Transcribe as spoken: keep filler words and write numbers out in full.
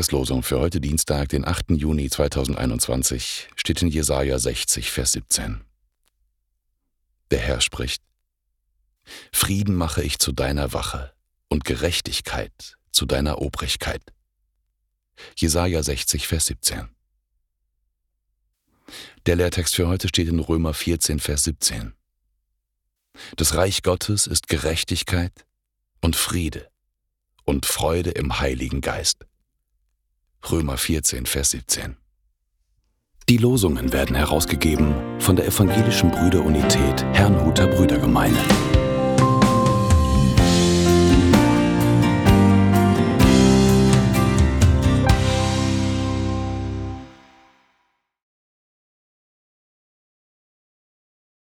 Tageslosung für heute Dienstag, den achten Juni zweitausendeinundzwanzig, steht in Jesaja sechzig, Vers siebzehn. Der Herr spricht: Frieden mache ich zu deiner Wache und Gerechtigkeit zu deiner Obrigkeit. Jesaja sechzig, Vers siebzehn. Der Lehrtext für heute steht in Römer vierzehn, Vers siebzehn. Das Reich Gottes ist Gerechtigkeit und Friede und Freude im Heiligen Geist. Römer vierzehn, Vers siebzehn. Die Losungen werden herausgegeben von der Evangelischen Brüderunität Herrnhuter Brüdergemeine.